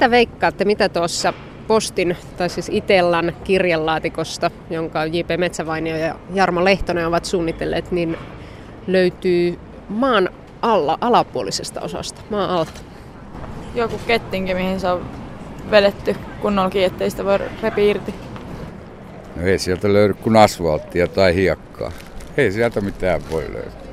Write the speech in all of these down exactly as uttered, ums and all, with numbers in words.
Mitä veikkaatte, mitä tuossa Postin, tai siis Itellan kirjelaatikosta, jonka J P Metsävainio ja Jarmo Lehtonen ovat suunnitelleet, niin löytyy maan alla, alapuolisesta osasta, maan alta? Joku kettinki, mihin se on vedetty kunnollakin, ettei sitä voi repi irti. No ei sieltä löydy kuin asfalttia tai hiekkaa. Ei sieltä mitään voi löytää.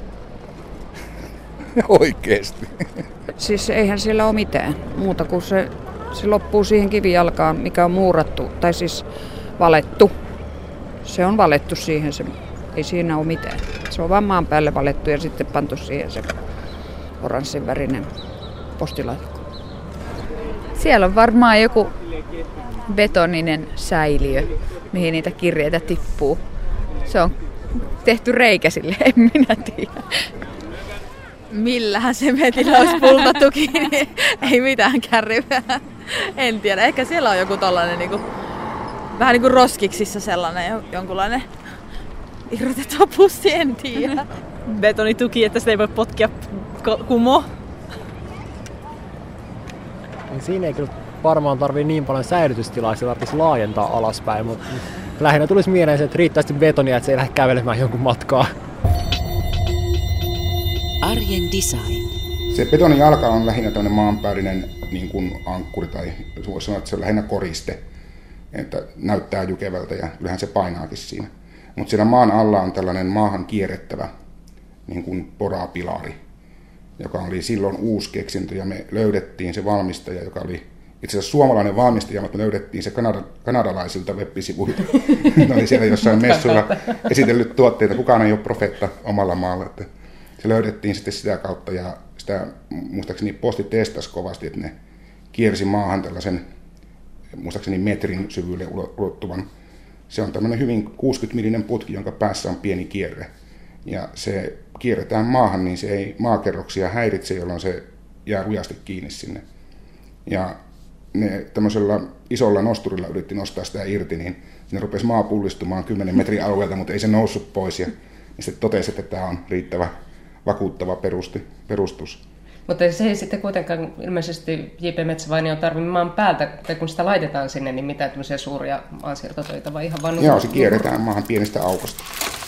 Oikeesti. Siis eihän siellä ole mitään muuta kuin se, se loppuu siihen kivijalkaan, mikä on muurattu, tai siis valettu. Se on valettu siihen, se, ei siinä ole mitään. Se on vaan maan päälle valettu ja sitten pantu siihen se oranssin värinen postilaatikko. Siellä on varmaan joku betoninen säiliö, mihin niitä kirjeitä tippuu. Se on tehty reikä sille, en minä tiedä. Millähän se metillä olisi pultattu kiinni, ei mitään kärryvää. En tiedä, ehkä siellä on joku tollainen niinku, vähän niin kuin roskiksissa sellainen jonkunlainen irrotettu pussi, en tiedä. Betonituki, että sitä ei voi potkia kumoon. Siinä ei kyllä varmaan tarvii niin paljon säilytystilaa, että se tarvitsisi laajentaa alaspäin, mutta lähinnä tulisi mieleen se, että riittäisi betonia, että se ei lähde kävelemään jonkun matkaa. Arjen design. Se betonin jalka on lähinnä tämmöinen maanpäällinen niin kuin ankkuri, tai voisi sanoa, että se on lähinnä koriste, että näyttää jykevältä ja kyllähän se painaakin siinä. Mutta siellä maan alla on tällainen maahan kierrettävä niin kuin porapilari, joka oli silloin uusi keksintö, ja me löydettiin se valmistaja, joka oli itse asiassa suomalainen valmistaja, mutta me löydettiin se kanada, kanadalaisilta web-sivuilta. Ne oli siellä jossain messuilla esitellyt tuotteita, kukaan ei ole profeetta omalla maalla. Että se löydettiin sitten sitä kautta, ja sitä muistaakseni Posti testasi kovasti, että ne kiersi maahan tällaisen muistaakseni metrin syvylle ulottuvan. Se on tämmöinen hyvin kuusikymmentä millinen putki, jonka päässä on pieni kierre. Ja se kierretään maahan, niin se ei maakerroksia häiritse, jolloin se jää lujasti kiinni sinne. Ja ne tämmöisellä isolla nosturilla yritti nostaa sitä irti, niin sinne rupesi maa pullistumaan kymmenen metrin alueelta, mutta ei se noussut pois. Ja sitten totesi, että tämä on riittävä vakuuttava perusti, perustus. Mutta se ei sitten kuitenkaan ilmeisesti J P Metsävainio tarvitse maan päältä, tai kun sitä laitetaan sinne, niin mitään tämmöisiä suuria maansiirtotöitä, vai ihan vaan... Joo, se kierretään maahan pienestä aukosta.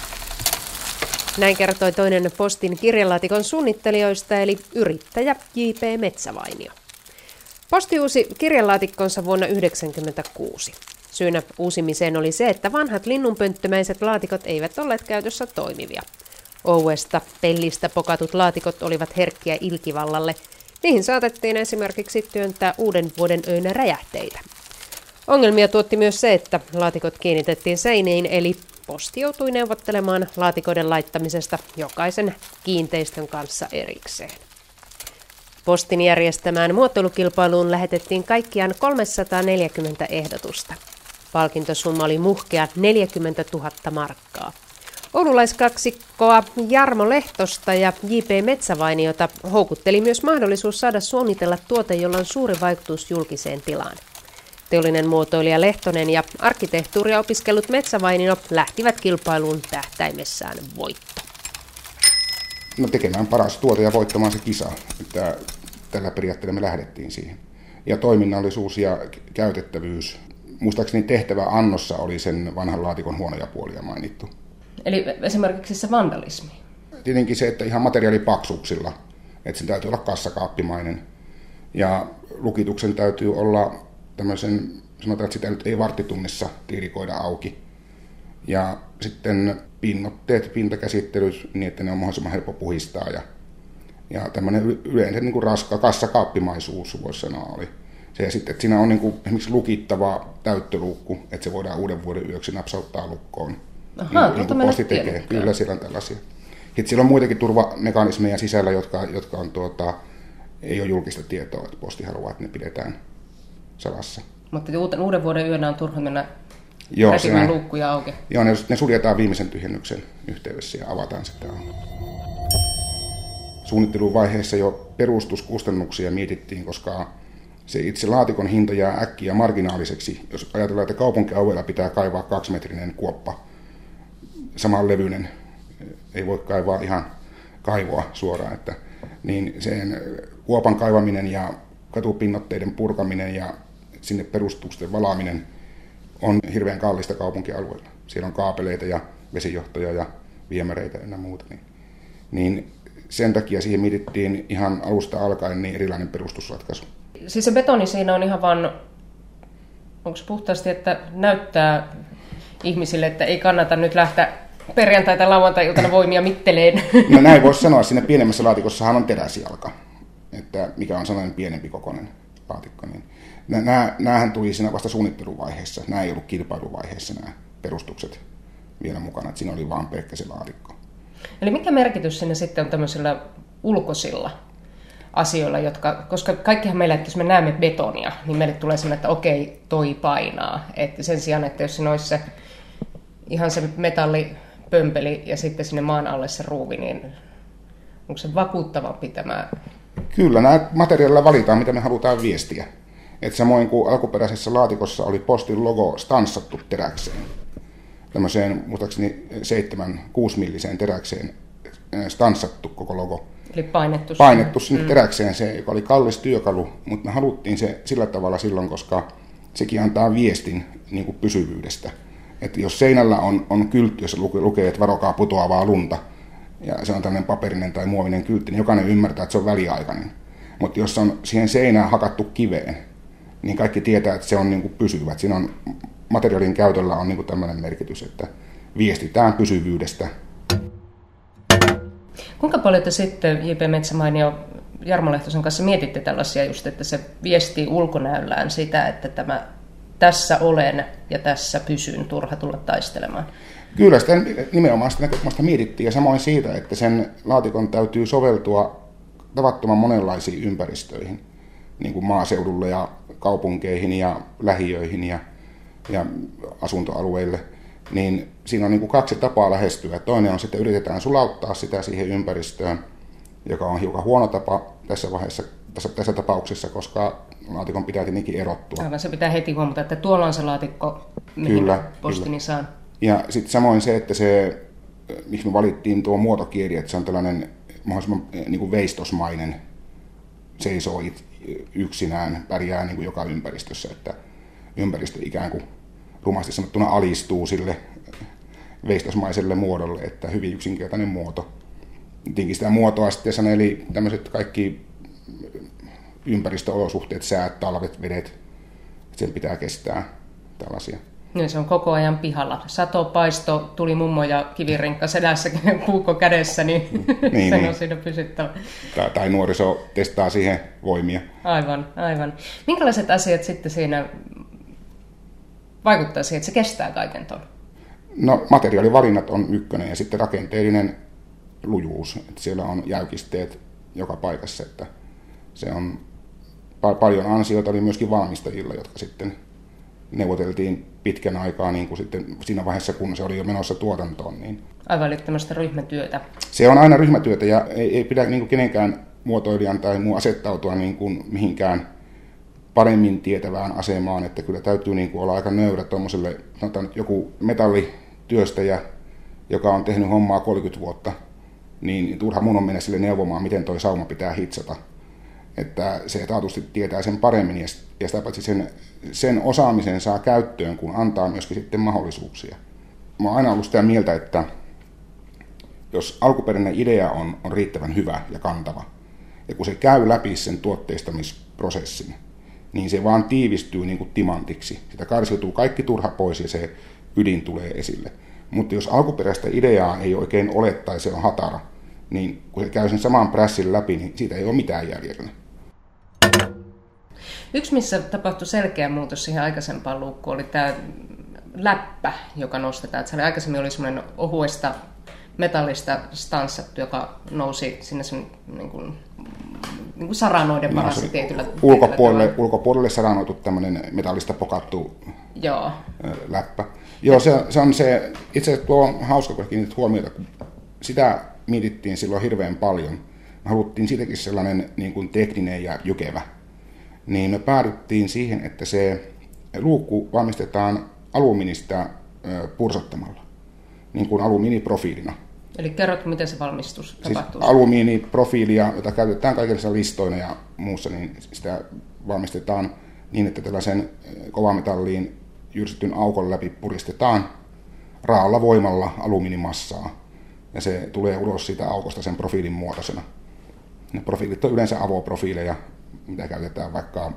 Näin kertoi toinen Postin kirjelaatikon suunnittelijoista, eli yrittäjä J P Metsävainio. Posti uusi kirjelaatikkonsa vuonna yhdeksänkymmentäkuusi. Syynä uusimiseen oli se, että vanhat linnunpönttömäiset laatikot eivät olleet käytössä toimivia. Ouesta, pellistä pokatut laatikot olivat herkkiä ilkivallalle. Niihin saatettiin esimerkiksi työntää uuden vuoden öinä räjähteitä. Ongelmia tuotti myös se, että laatikot kiinnitettiin seiniin, eli Posti joutui neuvottelemaan laatikoiden laittamisesta jokaisen kiinteistön kanssa erikseen. Postin järjestämään muotoilukilpailuun lähetettiin kaikkiaan kolmesataaneljäkymmentä ehdotusta. Palkintosumma oli muhkea neljäkymmentätuhatta markkaa. Oululaiskaksikkoa Jarmo Lehtosta ja J P Metsävainiota houkutteli myös mahdollisuus saada suunnitella tuote, jolla on suuri vaikutus julkiseen tilaan. Teollinen muotoilija Lehtonen ja arkkitehtuuria opiskellut Metsävainio lähtivät kilpailuun tähtäimessään voitto. No tekemään paras tuote ja voittamaan se kisa. Että tällä periaatteella me lähdettiin siihen. Ja toiminnallisuus ja käytettävyys. Muistaakseni tehtävä annossa oli sen vanhan laatikon huonoja puolia mainittu. Eli esimerkiksi se vandalismi? Tietenkin se, että ihan materiaalipaksuuksilla. Että sen täytyy olla kassakaappimainen. Ja lukituksen täytyy olla tämmöisen, sanotaan, että sitä nyt ei varttitunnissa tiirikoida auki. Ja sitten pinnotteet, pintakäsittelyt, niin että ne on mahdollisimman helppo puhistaa. Ja, ja tämmöinen yleensä niin kuin raska kassakaappimaisuus, voisi sanoa, oli se. Ja sitten, että siinä on niin kuin esimerkiksi lukittava täyttöluukku, että se voidaan uuden vuoden yöksi napsauttaa lukkoon. Ahaa, niin, niin kuin Posti tekee. Kyllä siellä on tällaisia. Sitten siellä on muitakin turvamekanismeja sisällä, jotka, jotka on, tuota, ei ole julkista tietoa, että Posti haluaa, että ne pidetään salassa. Mutta uuden vuoden yönä on turha mennä Joo, räkimään luukkuja auki. Joo, ne, ne suljetaan viimeisen tyhjennyksen yhteydessä ja avataan sitä. Suunnitteluvaiheessa jo perustuskustannuksia mietittiin, koska se itse laatikon hinta jää äkkiä marginaaliseksi. Jos ajatellaan, että kaupunkialueella pitää kaivaa kaksimetrinen kuoppa, samanlevyinen, ei voi kaivaa ihan kaivoa suoraan, että, niin sen kuopan kaivaminen ja katupinnotteiden purkaminen ja sinne perustusten valaaminen on hirveän kallista kaupunkialueella. Siellä on kaapeleita ja vesijohtoja ja viemäreitä ja muuta. Niin, niin sen takia siihen mietittiin ihan alusta alkaen niin erilainen perustusratkaisu. Siis se betoni siinä on ihan vaan, onko se puhtaasti, että näyttää ihmisille, että ei kannata nyt lähteä perjantai- tai lauantai-iltana voimia mitteleen? No näin voisi sanoa. Siinä pienemmässä laatikossahan on teräsjalka, että mikä on sellainen pienempi kokoinen laatikko. Niin nämä, nämähän tuli siinä vasta suunnitteluvaiheessa. Nämä ei ollut kilpailuvaiheessa nämä perustukset vielä mukana. Että siinä oli vain pelkkä se laatikko. Eli mikä merkitys siinä sitten on tämmöisillä ulkoisilla asioilla, jotka, koska kaikkihan meillä, että jos me näemme betonia, niin meille tulee sellainen, että okei, toi painaa. Että sen sijaan, että jos siinä olisi se, ihan se metallipömpeli ja sitten sinne maan alle se ruuvi, niin onko se vakuuttavampi tämä? Kyllä, nämä materiaalilla valitaan, mitä me halutaan viestiä. Et samoin kuin alkuperäisessä laatikossa oli postin logo stanssattu teräkseen. Tämmöiseen, muistaakseni seitsemän kuusi milliseen teräkseen stanssattu koko logo. Eli painettu, painettu sinne mm. teräkseen, se, joka oli kallis työkalu, mutta me haluttiin se sillä tavalla silloin, koska sekin antaa viestin niin kuin pysyvyydestä. Että jos seinällä on, on kyltti, jossa lukee, että varokaa putoavaa lunta, ja se on tämmöinen paperinen tai muovinen kyltti, niin jokainen ymmärtää, että se on väliaikainen. Mutta jos on siihen seinään hakattu kiveen, niin kaikki tietää, että se on niin kuin pysyvä. Siinä on, materiaalin käytöllä on niin kuin tämmöinen merkitys, että viestitään pysyvyydestä. Kuinka paljon te sitten J P Metsämainio Jarmo Lehtosen kanssa mietitte tällaisia just, että se viestii ulkonäöllään sitä, että tämä tässä olen ja tässä pysyn, turha tulla taistelemaan? Kyllä, sitä nimenomaan sitä näkökulmasta mietittiin ja samoin siitä, että sen laatikon täytyy soveltua tavattoman monenlaisiin ympäristöihin, niin kuin maaseudulle ja kaupunkeihin ja lähiöihin ja, ja asuntoalueille. Niin siinä on niin kuin kaksi tapaa lähestyä. Toinen on sitten, että yritetään sulauttaa sitä siihen ympäristöön, joka on hiukan huono tapa tässä vaiheessa, tässä, tässä tapauksessa, koska laatikon pitää tietenkin erottua. Aivan, se pitää heti huomata, että tuolla on se laatikko, mihin kyllä, postini kyllä. saan. Ja sitten samoin se, että se, miksi me valittiin tuo muotokieli, että se on tällainen mahdollisimman niin kuin veistosmainen, seisoo yksinään, pärjää niin kuin joka ympäristössä, että ympäristö ikään kuin rumasti sanottuna alistuu sille veistosmaiselle muodolle, että hyvin yksinkertainen muoto. Tietenkin sitä muotoa sitten saneli tämmöiset kaikki ympäristöolosuhteet, säät, talvet, vedet, sen pitää kestää tällaisia. No, se on koko ajan pihalla. Sato, paisto, tuli mummo ja kivirinkka selässä, puukko kädessä, niin, niin sen niin. on siinä pysyttävä. Tai, tai nuoriso testaa siihen voimia. Aivan, aivan. Minkälaiset asiat sitten siinä vaikuttaa siihen, että se kestää kaiken ton? No, materiaalivalinnat on ykkönen ja sitten rakenteellinen lujuus. Että siellä on jäykisteet joka paikassa. Että se on paljon ansioita oli myöskin valmistajilla, jotka sitten neuvoteltiin pitkän aikaa niin kuin sitten siinä vaiheessa, kun se oli jo menossa tuotantoon. Niin aivan, eli tämmöistä ryhmätyötä. Se on aina ryhmätyötä ja ei, ei pidä niin kuin kenenkään muotoilijan tai muu asettautua niin kuin mihinkään paremmin tietävään asemaan, että kyllä täytyy niin kuin olla aika nöyrä tuommoiselle, sanotaan nyt joku metallityöstäjä, joka on tehnyt hommaa kolmekymmentä vuotta, niin turha mun on mennä sille neuvomaan, miten toi sauma pitää hitsata. Että se taatusti tietää sen paremmin ja sitä paitsi sen, sen osaamisen saa käyttöön, kun antaa myöskin sitten mahdollisuuksia. Mä oon aina ollut sitä mieltä, että jos alkuperäinen idea on, on riittävän hyvä ja kantava, ja kun se käy läpi sen tuotteistamisprosessin, niin se vaan tiivistyy niin kuin timantiksi. Sitä karsiutuu kaikki turha pois ja se ydin tulee esille. Mutta jos alkuperäistä ideaa ei oikein ole tai se on hatara, niin kun se käy sen saman prässin läpi, niin siitä ei ole mitään jäljellä. Yksi, missä tapahtui selkeä muutos siihen aikaisempaan luukkuun, oli tämä läppä, joka nostetaan. Se oli, aikaisemmin oli semmoinen ohuesta metallista stanssattu, joka nousi sinne sen niin kuin, niin kuin saranoiden varassa no, tietyllä, ulkopuolelle, tietyllä ulkopuolelle saranoitu tämmöinen metallista pokattu Joo. läppä. Joo, se, se on se, itse asiassa tuo on hauska, kun kiinnitit huomiota, kun sitä mietittiin silloin hirveän paljon. Me haluttiin siitäkin sellainen niin kuin tekninen ja jykevä. Niin me päädyttiin siihen, että se luukku valmistetaan alumiinista pursottamalla, niin kuin alumiiniprofiilina. Eli kerrotko, miten se valmistus siis tapahtuu? Alumiiniprofiilia, jota käytetään kaikenlaisissa listoina ja muussa, niin sitä valmistetaan niin, että tällaisen kovametalliin jyrsityn aukon läpi puristetaan raalla voimalla alumiinimassaa. Ja se tulee ulos siitä aukosta sen profiilin muotoisena. Ne profiilit on yleensä avoprofiileja, mitä käytetään vaikka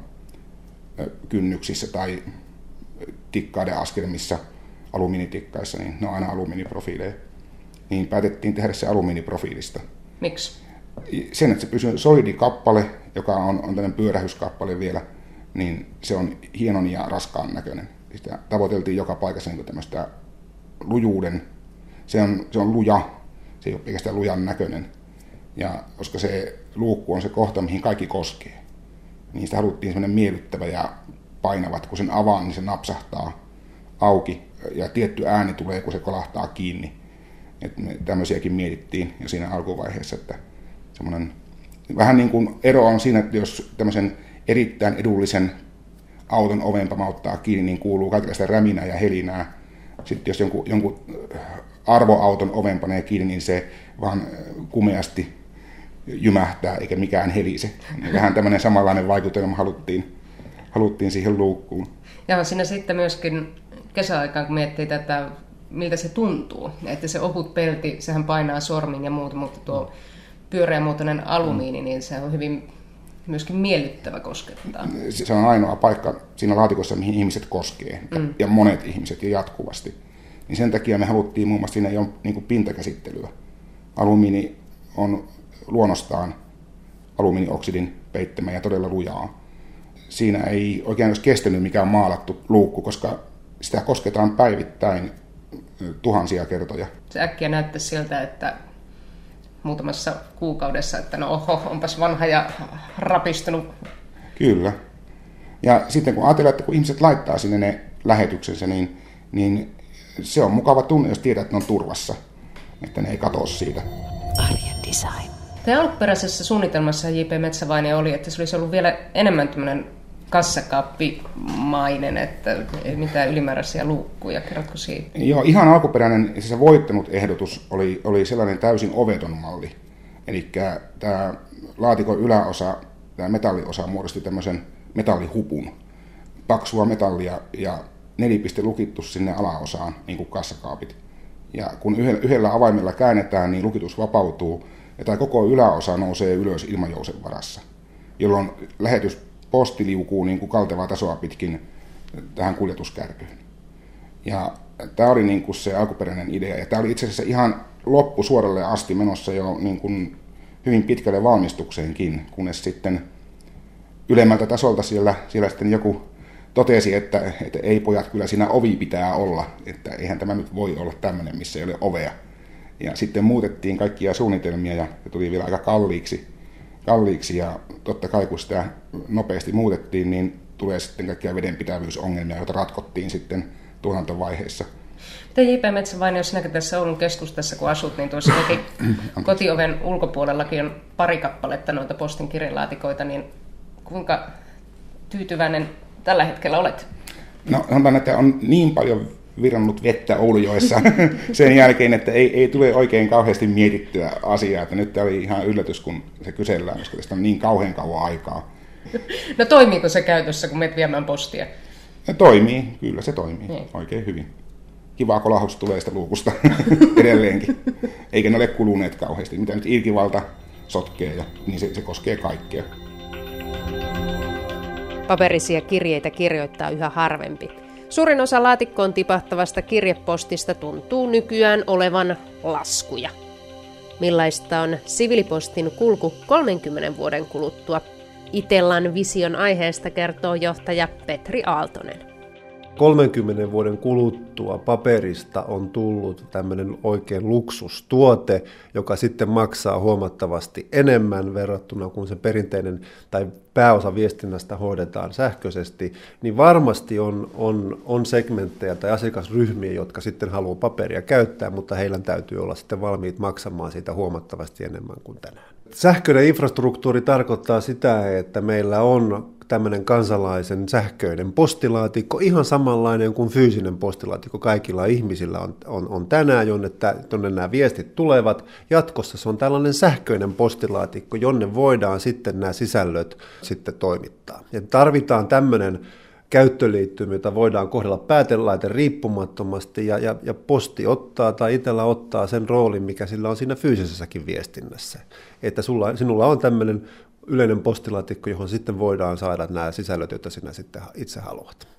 kynnyksissä tai tikkaiden askelmissa, alumiinitikkaissa, niin ne on aina alumiiniprofiileja. Niin päätettiin tehdä se alumiiniprofiilista. Miksi? Sen, että se pysyy solidikappale, joka on, on tämmöinen pyörähyskappale vielä, niin se on hienon ja raskaan näköinen. Sitä tavoiteltiin joka paikassa niin tämmöistä lujuuden. Se on, se on luja, se ei ole pelkästään lujan näköinen. Ja koska se luukku on se kohta, mihin kaikki koskee, niin sitä haluttiin semmoinen miellyttävä ja painava, että kun sen avaan, niin se napsahtaa auki ja tietty ääni tulee, kun se kolahtaa kiinni. Että me tämmöisiäkin mietittiin jo siinä alkuvaiheessa, että semmoinen vähän niin kuin ero on siinä, että jos tämmöisen erittäin edullisen auton oven pamauttaa kiinni, niin kuuluu kaikenlaista räminää ja helinää. Sitten jos jonkun, jonkun arvoauton oven panee kiinni, niin se vaan kumeasti jymähtää eikä mikään helise. Vähän tämmöinen samanlainen vaikutelma haluttiin, haluttiin siihen luukkuun. Ja siinä sitten myöskin kesäaikaan, kun miettii tätä, miltä se tuntuu, että se ohut pelti, sehän painaa sormin ja muuta, mutta tuo pyöreämuotoinen alumiini, niin se on hyvin myöskin miellyttävä koskettaa. Se on ainoa paikka siinä laatikossa, mihin ihmiset koskee, mm. ja monet ihmiset ja jatkuvasti. Niin sen takia me haluttiin muun muassa, siinä ei ole niin kuin pintakäsittelyä. Alumiini on luonnostaan alumiinioksidin peittämä ja todella lujaa. Siinä ei oikein olisi kestänyt mikään maalattu luukku, koska sitä kosketaan päivittäin tuhansia kertoja. Se äkkiä näyttäisi siltä, että muutamassa kuukaudessa, että no oho, onpas vanha ja rapistunut. Kyllä. Ja sitten kun ajatellaan, että kun ihmiset laittaa sinne ne lähetyksensä, niin, niin se on mukava tunne, jos tiedät, että ne on turvassa, että ne ei katoa siitä. Arjen design. Tämä alkuperäisessä suunnitelmassa J P Metsävainio oli, että se olisi ollut vielä enemmän tämmöinen kassakaappimainen, että ei mitään ylimääräisiä luukkuja. Kerrotko siitä? Joo, ihan alkuperäinen, se voittanut ehdotus oli, oli sellainen täysin oveton malli. Eli tämä laatikon yläosa, tämä metalliosa muodosti tämmöisen metallihupun, paksua metallia ja nelipiste lukittu sinne alaosaan, niin kuin kassakaapit. Ja kun yhdellä avaimella käännetään, niin lukitus vapautuu ja tämä koko yläosa nousee ylös ilmajousen varassa, jolloin lähetys posti liukuu niin kuin kaltevaa tasoa pitkin tähän kuljetuskärkyyn. Ja tämä oli niin kuin se alkuperäinen idea. Ja tämä oli itse asiassa ihan loppusuoralle asti menossa jo niin kuin hyvin pitkälle valmistukseenkin, kunnes sitten ylemmältä tasolta siellä, siellä sitten joku totesi, että, että ei pojat, kyllä siinä ovi pitää olla, että eihän tämä nyt voi olla tämmöinen, missä ei ole ovea. Ja sitten muutettiin kaikkia suunnitelmia ja se tuli vielä aika kalliiksi. kalliiksi ja totta kai kun sitä nopeasti muutettiin, niin tulee sitten kaikkia vedenpitävyysongelmia, joita ratkottiin sitten tuotantovaiheessa. Miten J P Metsävainio, sinäkin tässä Oulun keskustassa kun asut, niin tuossa kotioven ulkopuolellakin on pari kappaletta noita postin kirjelaatikoita, niin kuinka tyytyväinen tällä hetkellä olet? No sanotaan, että on niin paljon virrannut vettä Oulujoessa sen jälkeen, että ei, ei tule oikein kauheasti mietittyä asiaa. Että nyt tämä oli ihan yllätys, kun se kysellään, koska tästä on niin kauhean kauan aikaa. No toimiiko se käytössä, kun menet viemään postia? No, toimii, kyllä se toimii niin. Oikein hyvin. Kiva kolahus tulee sitä luukusta edelleenkin, eikä ne ole kuluneet kauheasti. Mitä nyt ilkivalta sotkee, ja, niin se, se koskee kaikkea. Paperisia kirjeitä kirjoittaa yhä harvempi. Suurin osa laatikkoon tipahtavasta kirjepostista tuntuu nykyään olevan laskuja. Millaista on siviilipostin kulku kolmenkymmenen vuoden kuluttua? Itellan vision aiheesta kertoo johtaja Petri Aaltonen. kolmenkymmenen vuoden kuluttua paperista on tullut tämmöinen oikein luksustuote, joka sitten maksaa huomattavasti enemmän verrattuna kuin se perinteinen tai pääosa viestinnästä hoidetaan sähköisesti, niin varmasti on, on, on segmenttejä tai asiakasryhmiä, jotka sitten haluaa paperia käyttää, mutta heillä täytyy olla sitten valmiit maksamaan siitä huomattavasti enemmän kuin tänään. Sähköinen infrastruktuuri tarkoittaa sitä, että meillä on tämmöinen kansalaisen sähköinen postilaatikko, ihan samanlainen kuin fyysinen postilaatikko kaikilla ihmisillä on, on, on tänään, jonne, jonne nämä viestit tulevat. Jatkossa se on tällainen sähköinen postilaatikko, jonne voidaan sitten nämä sisällöt sitten toimittaa. Ja tarvitaan tämmöinen käyttöliittymä, jota voidaan kohdella päätelaite riippumattomasti, ja, ja, ja posti ottaa tai itsellä ottaa sen roolin, mikä sillä on siinä fyysisessäkin viestinnässä. Että sulla, sinulla on tämmöinen yleinen postilaatikko, johon sitten voidaan saada nämä sisällöt, joita sinä sitten itse haluat.